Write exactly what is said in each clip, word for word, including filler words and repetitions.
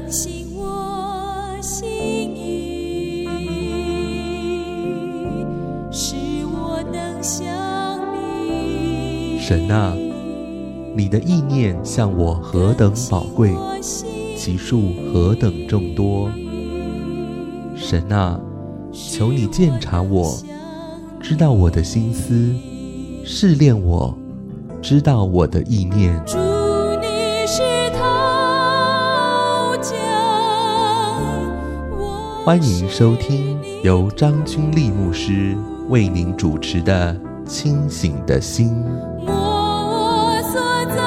更新我心意，使我能像你。 神啊，你的意念向我何等宝贵，其数何等众多。神啊，求你鉴察我，知道我的心思，试炼我，知道我的意念。 主，你是陶匠， 欢迎收听由张君丽牧师为您主持的《清醒的心》。 我所造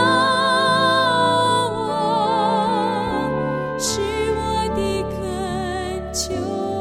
我，是我的恳求。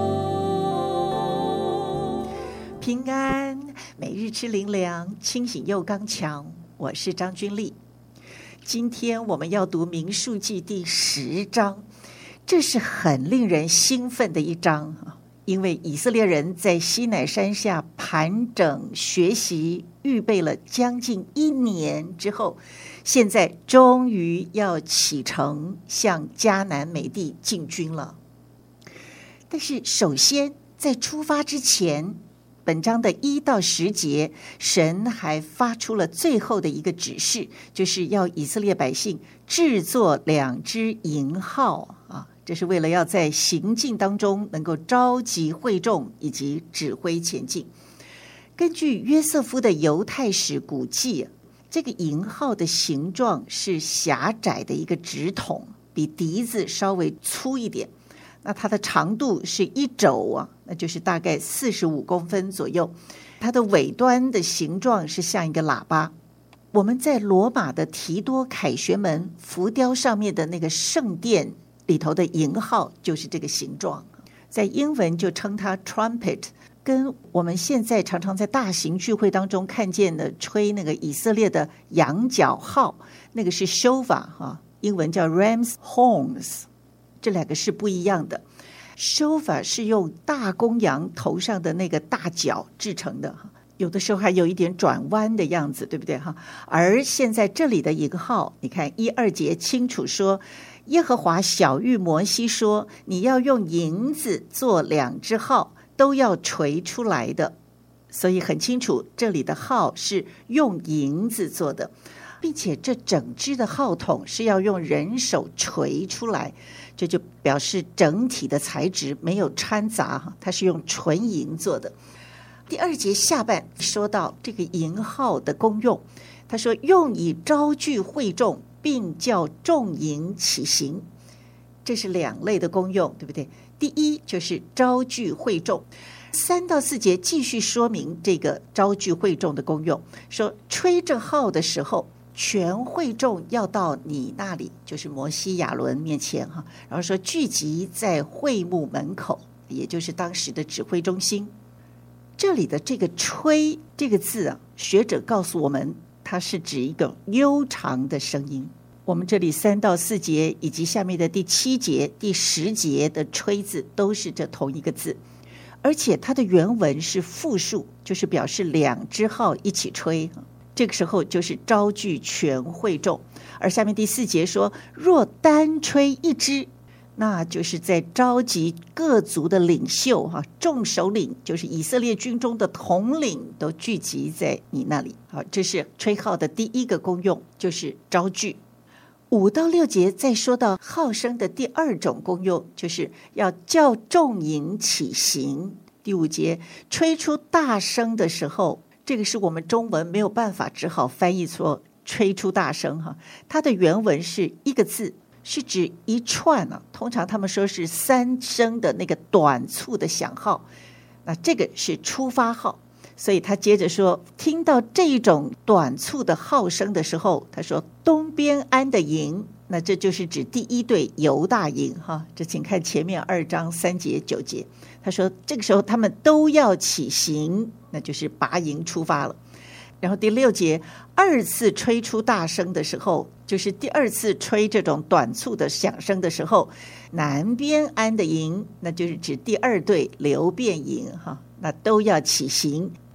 平安，每日吃灵粮，清醒又刚强。我是张君丽。今天我们要读民数记第十章，这是很令人兴奋的一章，因为以色列人在西乃山下盘整学习，预备了将近一年之后，现在终于要启程向迦南美地进军了。但是首先在出发之前，本章的一到十节，神还发出了最后的一个指示，就是要以色列百姓制作两只银号啊，这是为了要在行进当中能够召集会众以及指挥前进。根据约瑟夫的犹太史古记，这个银号的形状是狭窄的一个直筒，比笛子稍微粗一点。那它的长度是一肘啊，那就是大概四十五公分左右。它的尾端的形状是像一个喇叭。我们在罗马的提多凯旋门浮雕上面的那个圣殿里头的银号就是这个形状，在英文就称它 trumpet， 跟我们现在常常在大型聚会当中看见的吹那个以色列的羊角号，那个是 shofar， 英文叫 ram's horns，这两个是不一样的。shofar 是用大公羊头上的那个大角制成的，有的时候还有一点转弯的样子，对不对哈？而现在这里的银号，你看一二节清楚说，耶和华晓谕摩西说，你要用银子做两只号，都要锤出来的。所以很清楚，这里的号是用银子做的，并且这整只的号筒是要用人手锤出来，这就表示整体的材质没有掺杂，它是用纯银做的。第二节下半说到这个银号的功用，他说用以招聚会众，并叫众营起行。这是两类的功用，对不对？第一就是招聚会众，三到四节继续说明这个招聚会众的功用，说吹着号的时候，全会众要到你那里，就是摩西亚伦面前哈，然后说聚集在会幕门口，也就是当时的指挥中心。这里的这个吹这个字啊，学者告诉我们，它是指一个悠长的声音。我们这里三到四节以及下面的第七节、第十节的吹字都是这同一个字，而且它的原文是复数，就是表示两只号一起吹。这个时候就是招聚全会众。而下面第四节说，若单吹一支，那就是在召集各族的领袖哈，众首领就是以色列军中的统领都聚集在你那里。好，这是吹号的第一个功用，就是招聚。五到六节再说到号声的第二种功用，就是要叫众营起行。第五节吹出大声的时候，这个是我们中文没有办法，只好翻译说吹出大声哈。它的原文是一个字，是指一串啊，通常他们说是三声的那个短促的响号，那这个是出发号。所以他接着说，听到这种短促的号声的时候，他说东边安的营，那这就是指第一队犹大营哈。这请看前面二章三节九节，他说这个时候他们都要起行，那就是拔营出发了。然后第六节，二次吹出大声的时候，就是第二次吹这种短促的响声的时候，南边安的营，那就是指第二队流便营哈，那都要起行。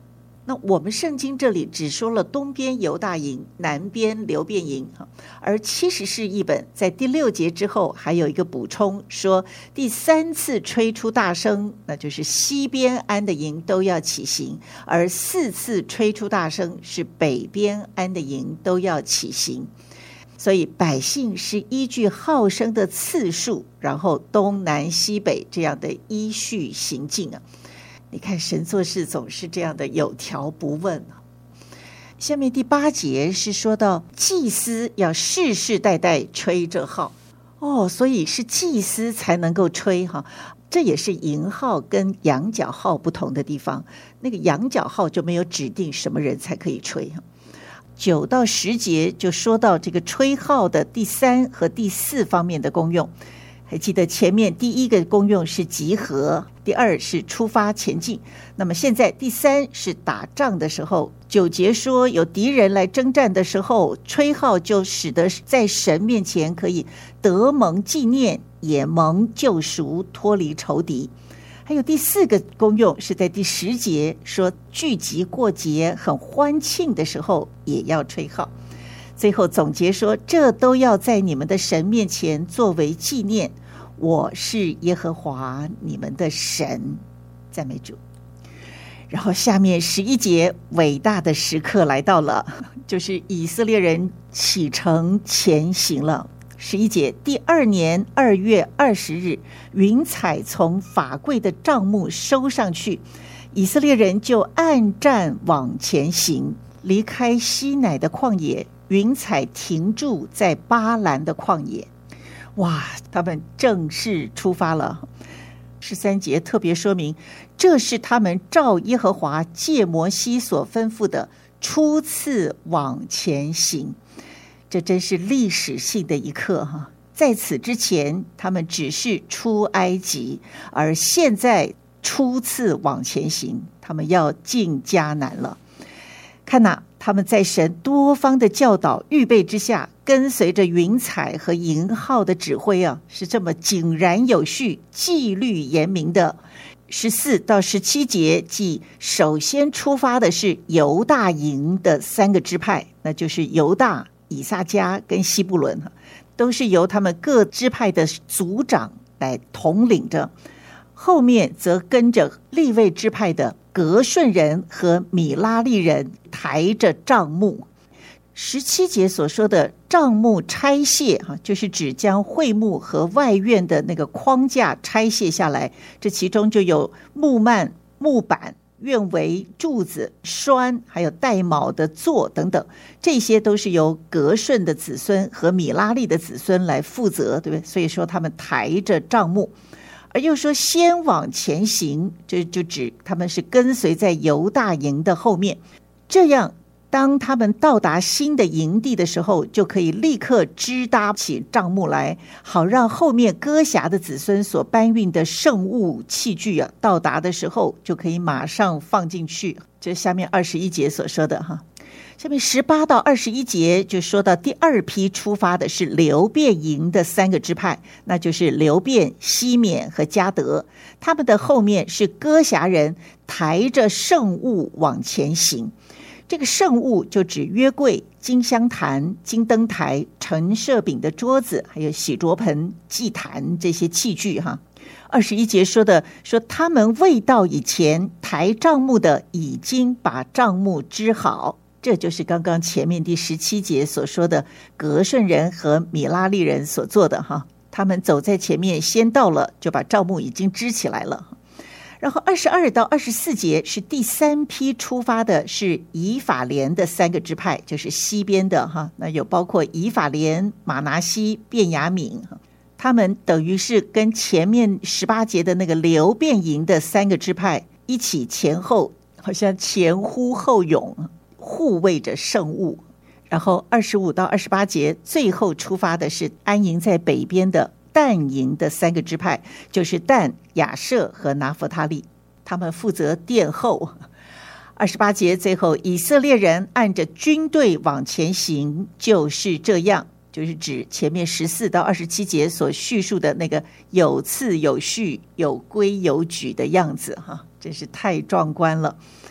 那我们圣经这里只说了东边犹大营，南边流便营，而七十士译本在第六节之后还有一个补充，说第三次吹出大声，那就是西边安的营都要起行，而四次吹出大声是北边安的营都要起行。所以百姓是依据号声的次数，然后东南西北这样的依序行进啊。你看神做事总是这样的有条不紊。下面第八节是说到祭司要世世代代吹这号哦，所以是祭司才能够吹哈。这也是营号跟羊角号不同的地方，那个羊角号就没有指定什么人才可以吹。九到十节就说到这个吹号的第三和第四方面的功用。还记得前面第一个功用是集合，第二是出发前进，那么现在第三是打仗的时候。九节说有敌人来征战的时候，吹号就使得在神面前可以得蒙纪念，也蒙救赎，脱离仇敌。还有第四个功用是在第十节说聚集过节很欢庆的时候也要吹号。最后总结说，这都要在你们的神面前作为纪念，我是耶和华你们的神。赞美主。然后下面十一节伟大的时刻来到了，就是以色列人启程前行了。十一节，第二年二月二十日，云彩从法柜的帐幕收上去，以色列人就按战往前行，离开西乃的旷野，云彩停住在巴兰的旷野。哇，他们正式出发了。十三节特别说明，这是他们照耶和华借摩西所吩咐的初次往前行。这真是历史性的一刻哈！在此之前，他们只是出埃及，而现在初次往前行，他们要进迦南了。看哪，他们在神多方的教导预备之下，跟随着云彩和营号的指挥啊，是这么井然有序、纪律严明的。十四到十七节，即首先出发的是犹大营的三个支派，那就是犹大、以撒迦跟西布伦，都是由他们各支派的族长来统领着。后面则跟着利未支派的革顺人和米拉利人抬着帐幕。十七节所说的帐幕拆卸，就是指将会幕和外院的那个框架拆卸下来，这其中就有木幔、木板、院围、柱子、栓，还有带卯的座等等，这些都是由革顺的子孙和米拉利的子孙来负责，对不对？所以说他们抬着帐幕。而又说先往前行，这就指他们是跟随在犹大营的后面，这样当他们到达新的营地的时候，就可以立刻支搭起帐幕来，好让后面歌辖的子孙所搬运的圣物器具啊，到达的时候就可以马上放进去。这下面二十一节所说的哈。下面十八到二十一节就说到第二批出发的是流便营的三个支派，那就是流便、西缅和迦得，他们的后面是歌辖人抬着圣物往前行。这个圣物就指约柜、金香坛、金灯台、陈设饼的桌子，还有洗濯盆、祭坛这些器具哈。二十一节说的说他们未到以前，抬帐幕的已经把帐幕支好。这就是刚刚前面第十七节所说的革顺人和米拉利人所做的哈，他们走在前面先到了，就把帐幕已经支起来了。然后二十二到二十四节是第三批出发的，是以法莲的三个支派，就是西边的哈，那有包括以法莲、马拿西、便雅悯，他们等于是跟前面十八节的那个流便营的三个支派一起前后，好像前呼后拥，护卫着圣物。然后二十五到二十八节最后出发的是安营在北边的但营的三个支派，就是但、亚设和拿弗他利，他们负责殿后。二十八节最后以色列人按着军队往前行，就是这样，就是指前面十四到二十七节所叙述的那个有次有序、有规有矩的样子哈，真是太壮观了。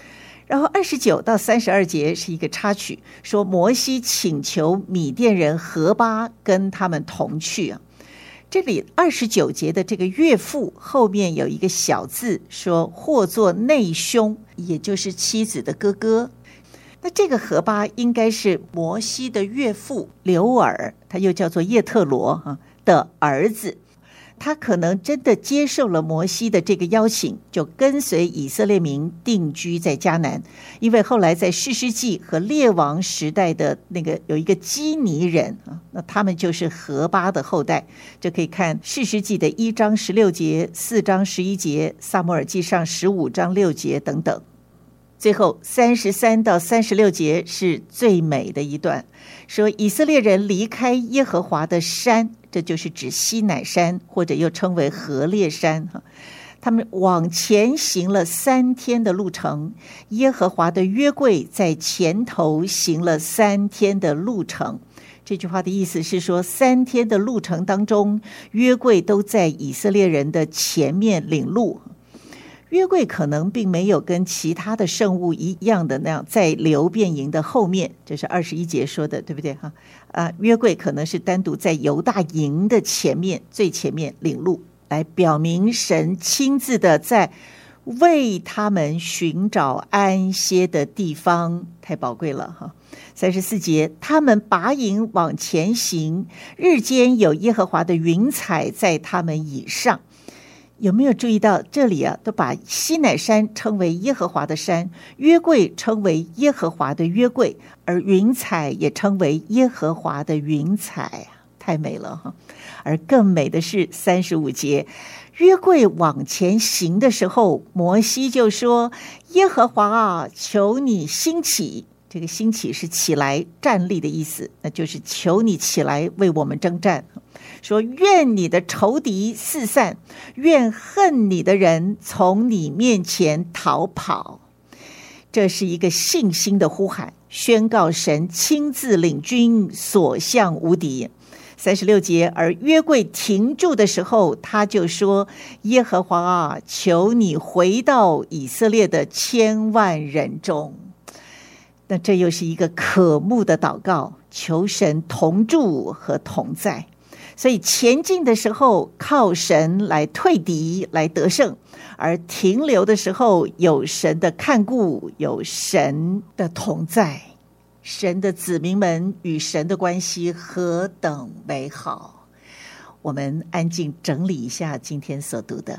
然后二十九到三十二节是一个插曲，说摩西请求米甸人何巴跟他们同去啊。这里二十九节的这个岳父后面有一个小字，说或作内兄，也就是妻子的哥哥。那这个何巴应该是摩西的岳父流珥，他又叫做叶特罗的儿子。他可能真的接受了摩西的这个邀请，就跟随以色列民定居在迦南。因为后来在士师记和列王时代的那个有一个基尼人啊，那他们就是何巴的后代。这可以看士师记的一章十六节、四章十一节、撒母耳记上十五章六节等等。最后三十三到三十六节是最美的一段，说以色列人离开耶和华的山，这就是指西乃山，或者又称为何烈山。他们往前行了三天的路程，耶和华的约柜在前头行了三天的路程。这句话的意思是说，三天的路程当中，约柜都在以色列人的前面领路。约柜可能并没有跟其他的圣物一样的那样在流便营的后面，这是二十一节说的，对不对哈？啊，约柜可能是单独在犹大营的前面，最前面领路，来表明神亲自的在为他们寻找安歇的地方，太宝贵了哈。三十四节，他们拔营往前行，日间有耶和华的云彩在他们以上。有没有注意到这里啊？都把西乃山称为耶和华的山，约柜称为耶和华的约柜，而云彩也称为耶和华的云彩，太美了哈！而更美的是三十五节，约柜往前行的时候，摩西就说：“耶和华啊，求你兴起。”这个兴起是起来站立的意思，那就是求你起来为我们征战。说愿你的仇敌四散，愿恨你的人从你面前逃跑。这是一个信心的呼喊，宣告神亲自领军，所向无敌。三十六节，而约柜停住的时候，他就说：耶和华啊，求你回到以色列的千万人中。那这又是一个渴慕的祷告，求神同住和同在。所以前进的时候靠神来退敌，来得胜，而停留的时候有神的看顾，有神的同在。神的子民们与神的关系何等美好。我们安静整理一下今天所读的。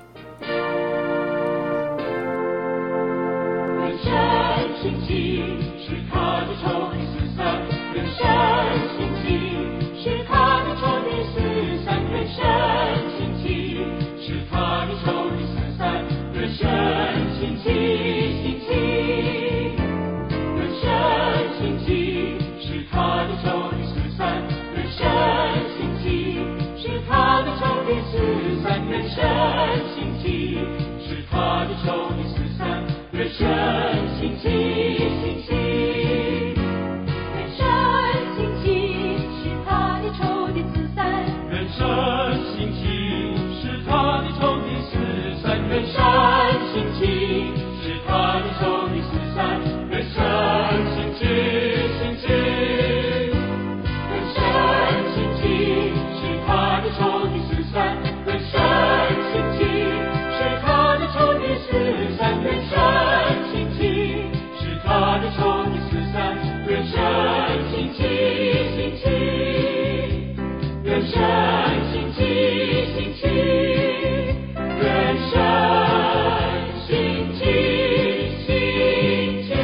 人生兴起，是他的仇敌四散；人生兴起，是他的仇敌四散；人生兴起，是他的仇敌四散；人生兴起，兴起；人生兴起，是他的仇敌四散；人生兴起，是他的仇敌四散；人生兴起，是他的仇敌四散；人生兴起，兴起。人生兴起，是他的仇敌四散；人生兴起，是他的仇敌四散；人生兴起，是他的仇敌四散；人生兴起，兴起；人生兴起，是他的仇敌四散；人生兴起，是他的仇敌四散；人生兴起，是他的仇敌四散；人生兴起，兴起；人生兴起，兴起；人生兴起，兴起。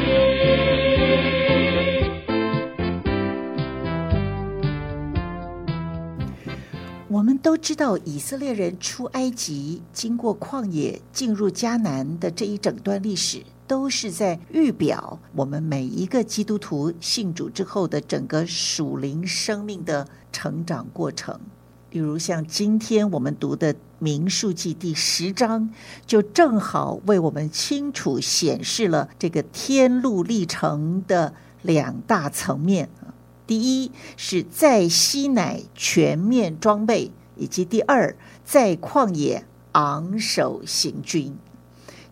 我们都知道以色列人出埃及，经过旷野进入迦南的这一整段历史，都是在预表我们每一个基督徒信主之后的整个属灵生命的成长过程。例如像今天我们读的民数记第十章，就正好为我们清楚显示了这个天路历程的两大层面。第一是在西乃全面装备，以及第二在旷野昂首行军。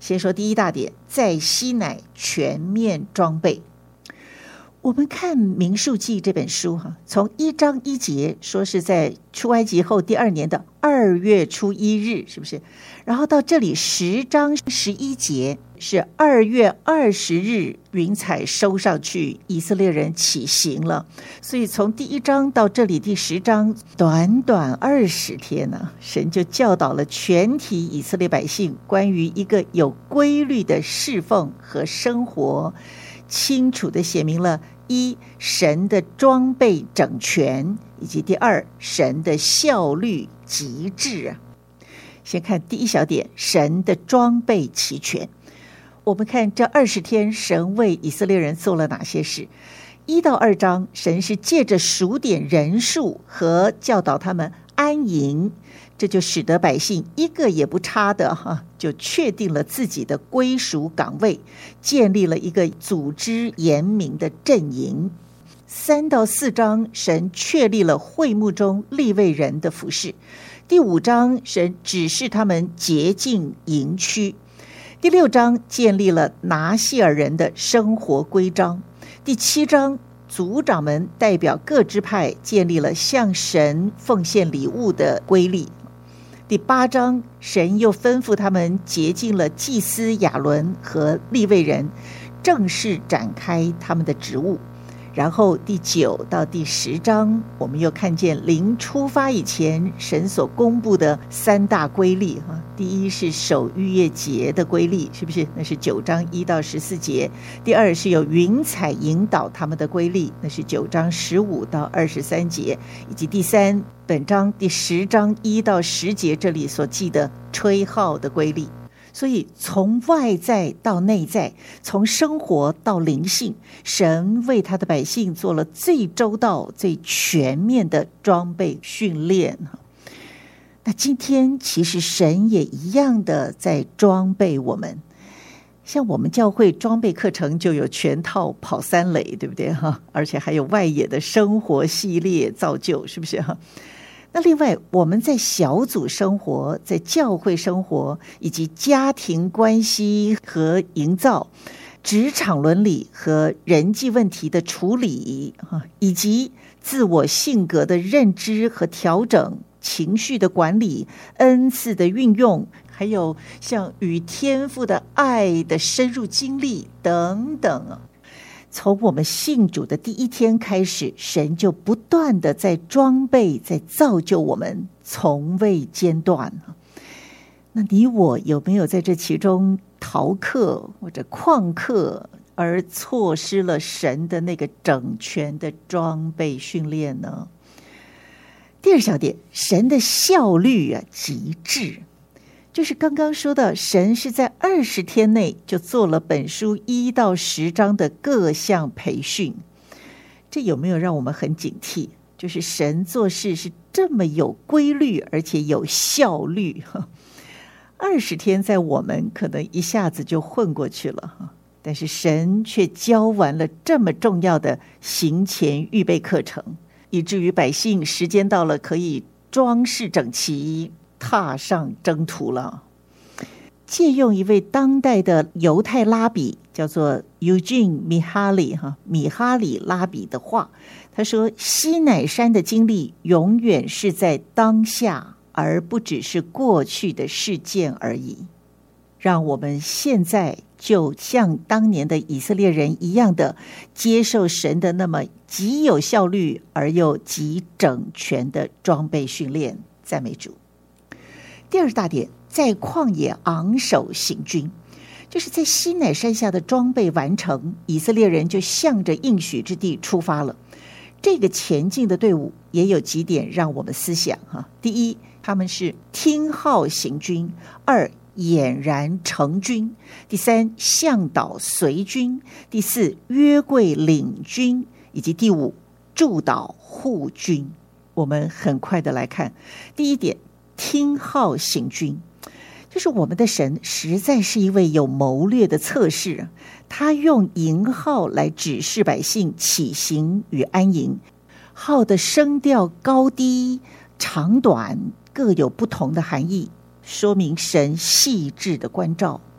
先说第一大点，在西乃全面装备。我们看民数记这本书哈，从一章一节说是在出埃及后第二年的二月初一日，是不是？然后到这里十章十一节是二月二十日，云彩收上去，以色列人起行了。所以从第一章到这里第十章，短短二十天呢、啊，神就教导了全体以色列百姓关于一个有规律的侍奉和生活，清楚地写明了一神的装备整全，以及第二神的效率极致啊。先看第一小点，神的装备齐全。我们看这二十天，神为以色列人做了哪些事？一到二章，神是借着数点人数和教导他们安营，这就使得百姓一个也不差的哈，就确定了自己的归属岗位，建立了一个组织严明的阵营。三到四章，神确立了会幕中利未人的服事。第五章，神指示他们洁净营区。第六章建立了拿细尔人的生活规章。第七章，族长们代表各支派建立了向神奉献礼物的规例。第八章，神又吩咐他们洁净了祭司亚伦和利未人，正式展开他们的职务。然后第九到第十章，我们又看见临出发以前神所公布的三大规例哈。第一是守逾越节的规例，是不是？那是九章一到十四节。第二是有云彩引导他们的规例，那是九章十五到二十三节。以及第三，本章第十章一到十节这里所记的吹号的规例。所以从外在到内在，从生活到灵性，神为他的百姓做了最周到最全面的装备训练。那今天其实神也一样的在装备我们，像我们教会装备课程就有全套跑三垒，对不对哈？而且还有外野的生活系列造就，是不是哈？那另外，我们在小组生活、在教会生活，以及家庭关系和营造、职场伦理和人际问题的处理，以及自我性格的认知和调整、情绪的管理、恩赐的运用，还有像与天父的爱的深入经历等等。从我们信主的第一天开始，神就不断的在装备，在造就我们，从未间断。那你我有没有在这其中逃课或者旷课，而错失了神的那个整全的装备训练呢？第二小点，神的效率啊极致。就是刚刚说的，神是在二十天内就做了本书一到十章的各项培训，这有没有让我们很警惕？就是神做事是这么有规律，而且有效率。二十天在我们可能一下子就混过去了，但是神却教完了这么重要的行前预备课程，以至于百姓时间到了可以装饰整齐，踏上征途了。借用一位当代的犹太拉比，叫做 Eugene 米哈里哈米哈里拉比的话，他说：西乃山的经历永远是在当下，而不只是过去的事件而已。让我们现在就像当年的以色列人一样的接受神的那么极有效率而又极整全的装备训练。赞美主。第二大点，在旷野昂首行军，就是在西乃山下的装备完成，以色列人就向着应许之地出发了。这个前进的队伍也有几点让我们思想哈。第一，他们是听号行军；二，俨然成军；第三，向导随军；第四，约柜领军；以及第五，助导护军。我们很快的来看第一点，听号行军，就是我们的神实在是一位有谋略的策士，他用营号来指示百姓起行与安营，号的声调高低长短各有不同的含义，说明神细致的关照。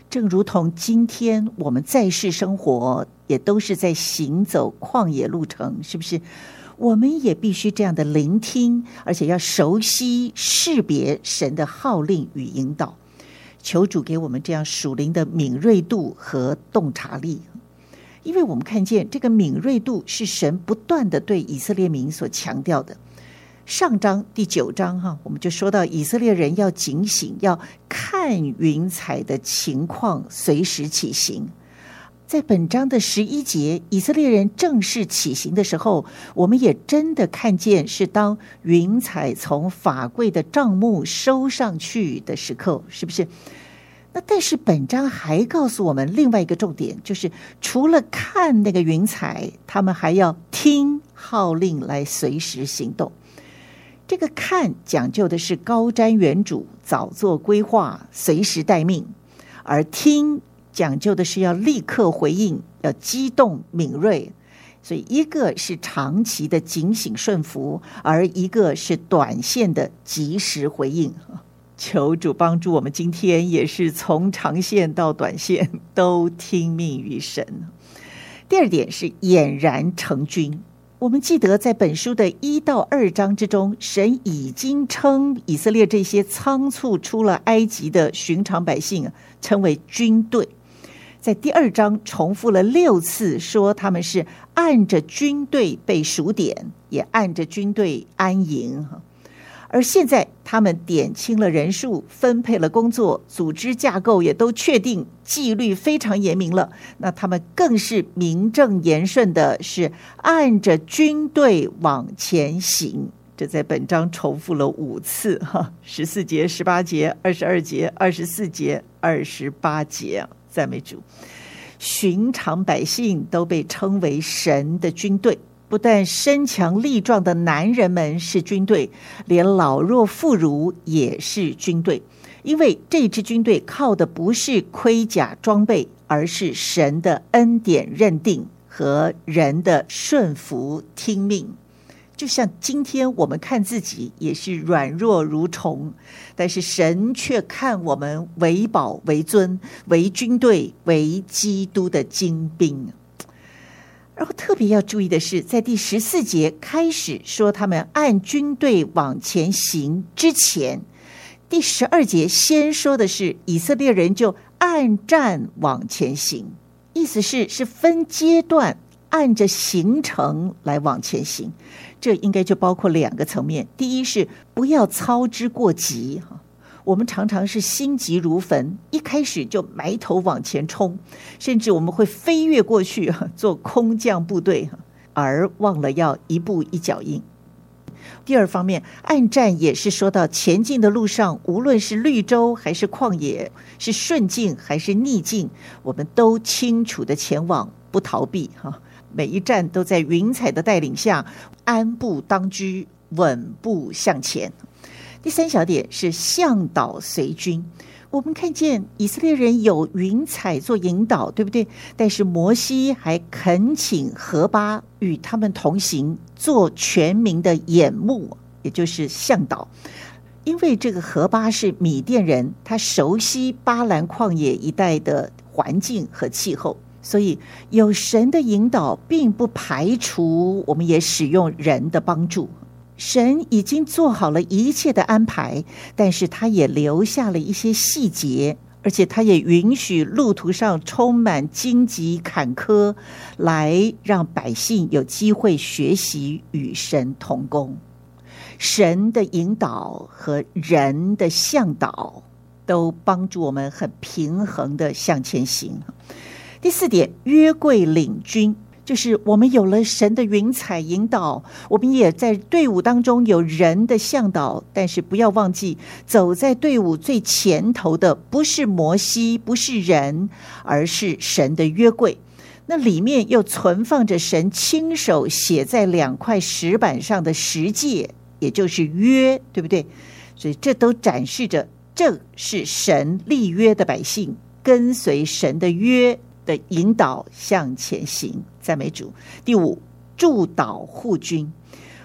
正如同今天我们在世生活也都是在行走旷野路程，是不是？我们也必须这样的聆听，而且要熟悉识别神的号令与引导。求主给我们这样属灵的敏锐度和洞察力，因为我们看见这个敏锐度是神不断的对以色列民所强调的。上章第九章哈，我们就说到以色列人要警醒，要看云彩的情况，随时起行。在本章的十一节，以色列人正式起行的时候，我们也真的看见是当云彩从法柜的帐幕收上去的时刻，是不是？那但是本章还告诉我们另外一个重点，就是除了看那个云彩，他们还要听号令来随时行动。这个看讲究的是高瞻远瞩，早做规划，随时待命；而听讲究的是要立刻回应，要机动敏锐。所以一个是长期的警醒顺服，而一个是短线的及时回应。求主帮助我们今天也是从长线到短线都听命于神。第二点是俨然成军。我们记得在本书的一到二章之中，神已经称以色列这些仓促出了埃及的寻常百姓称为军队。在第二章重复了六次，说他们是按着军队被数点，也按着军队安营。而现在他们点清了人数，分配了工作，组织架构也都确定，纪律非常严明了。那他们更是名正言顺的是按着军队往前行。这在本章重复了五次哈，十四节、十八节、二十二节、二十四节、二十八节。赞美主！寻常百姓都被称为神的军队。不但身强力壮的男人们是军队，连老弱妇孺也是军队。因为这支军队靠的不是盔甲装备，而是神的恩典认定和人的顺服听命。就像今天我们看自己也是软弱如虫，但是神却看我们为宝为尊，为军队，为基督的精兵。然后特别要注意的是，在第十四节开始说他们按军队往前行之前，第十二节先说的是以色列人就按战往前行，意思是是分阶段按着行程来往前行。这应该就包括两个层面，第一是不要操之过急。我们常常是心急如焚，一开始就埋头往前冲，甚至我们会飞跃过去做空降部队，而忘了要一步一脚印。第二方面，按战也是说到前进的路上，无论是绿洲还是旷野，是顺境还是逆境，我们都清楚的前往，不逃避。每一站都在云彩的带领下安步当车，稳步向前。第三小点是向导随军。我们看见以色列人有云彩做引导，对不对？但是摩西还恳请何巴与他们同行，做全民的眼目，也就是向导。因为这个何巴是米甸人，他熟悉巴兰旷野一带的环境和气候，所以有神的引导，并不排除我们也使用人的帮助。神已经做好了一切的安排，但是他也留下了一些细节，而且他也允许路途上充满荆棘坎坷，来让百姓有机会学习与神同工。神的引导和人的向导都帮助我们很平衡的向前行。第四点，约柜领军，就是我们有了神的云彩引导，我们也在队伍当中有人的向导，但是不要忘记，走在队伍最前头的不是摩西，不是人，而是神的约柜。那里面又存放着神亲手写在两块石板上的十诫，也就是约，对不对？所以这都展示着这是神立约的百姓，跟随神的约的引导向前行。赞美主。第五，助导护军。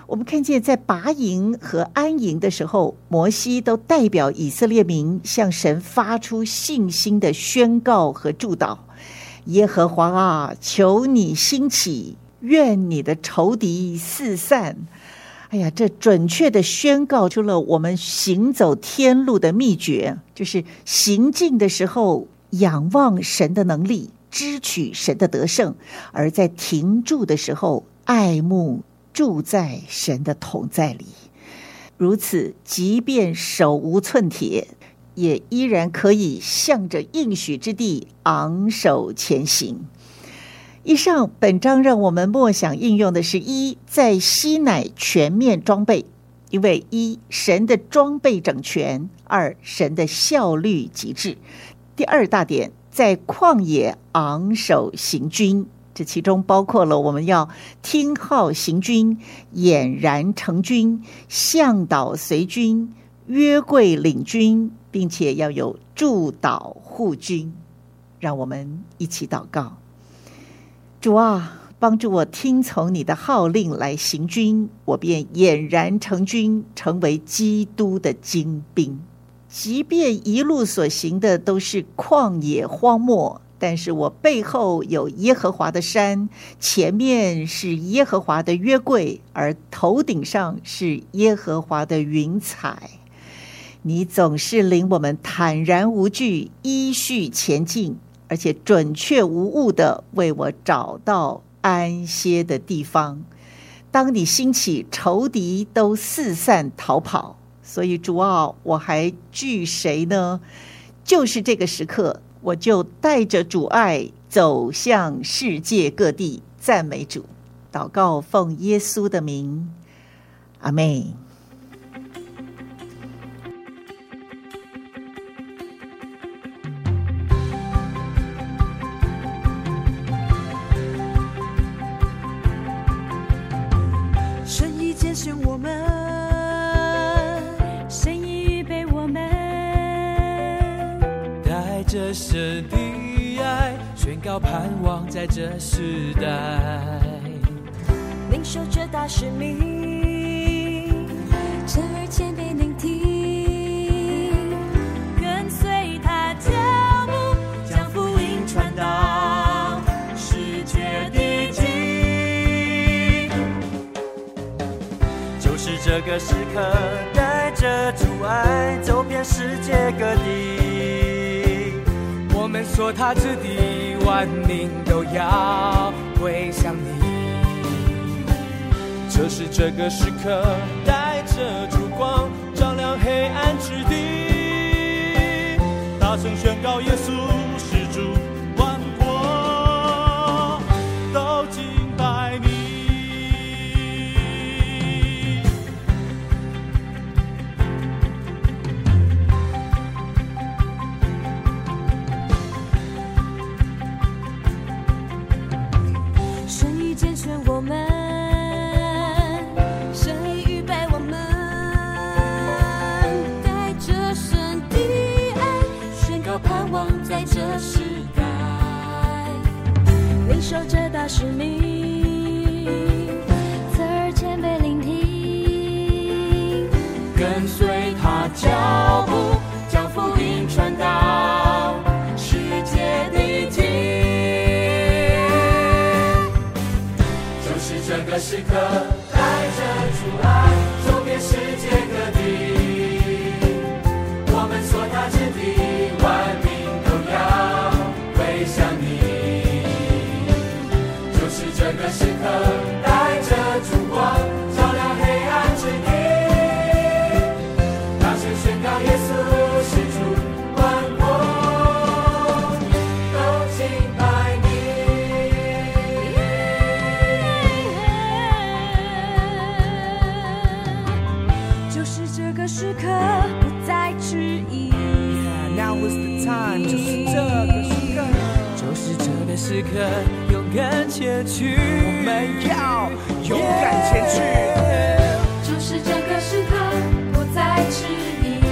我们看见在拔营和安营的时候，摩西都代表以色列民向神发出信心的宣告和祝祷。耶和华啊，求你兴起，愿你的仇敌四散。哎呀，这准确的宣告出了我们行走天路的秘诀，就是行进的时候仰望神的能力，支取神的得胜，而在停住的时候爱慕住在神的同在里。如此，即便手无寸铁，也依然可以向着应许之地昂首前行。以上本章让我们默想应用的是：一，在西乃全面装备，因为一，神的装备整全；二，神的效率极致。第二大点，在旷野昂首行军，这其中包括了我们要听号行军、俨然成军、向导随军、约柜领军，并且要有祝祷护军。让我们一起祷告。主啊，帮助我听从你的号令来行军，我便俨然成军，成为基督的精兵。即便一路所行的都是旷野荒漠，但是我背后有耶和华的山，前面是耶和华的约柜，而头顶上是耶和华的云彩。你总是领我们坦然无惧，依序前进，而且准确无误地为我找到安歇的地方。当你兴起，仇敌都四散逃跑。所以主啊，我还惧谁呢？就是这个时刻，我就带着主爱走向世界各地，赞美主。祷告奉耶稣的名，阿们。 神已拣选我们，神已预备我们， 带着神的爱，宣告盼望在这时代， 领受这大使命，侧耳谦卑聆听，跟随他脚步，将福音传到世界的尽。 就是这个时刻，带着主爱走遍世界各地，我们所踏之地，万民都要归向你。就是这个时刻，带着烛光照亮黑暗之地，大声宣告耶稣是主，万国都敬拜你。 神已拣选我们，神已预备我们，带着神的爱，宣告盼望在这时代，领受这大使命，侧耳谦卑聆听， 跟随他脚步，将福音传到世界的尽。就是这个时刻，带着主爱走遍世界各地，我们所踏之地，万民都要归向你。就是这个时刻，带着烛光照亮黑暗之地，大声宣告耶稣是主，万国都敬拜你。 就是这个时刻，不再迟疑。 Now is the time， 就是这个时刻，就是这个时刻，勇敢前去，我们要勇敢前去。 就是这个时刻，不再迟疑，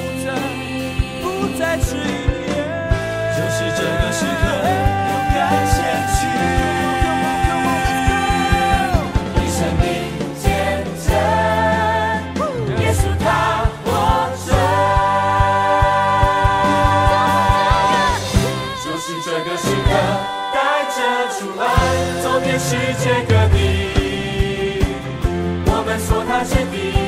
不再迟疑，就是这个时刻，勇敢前去。 以生命见证世界各地，我们所他之地。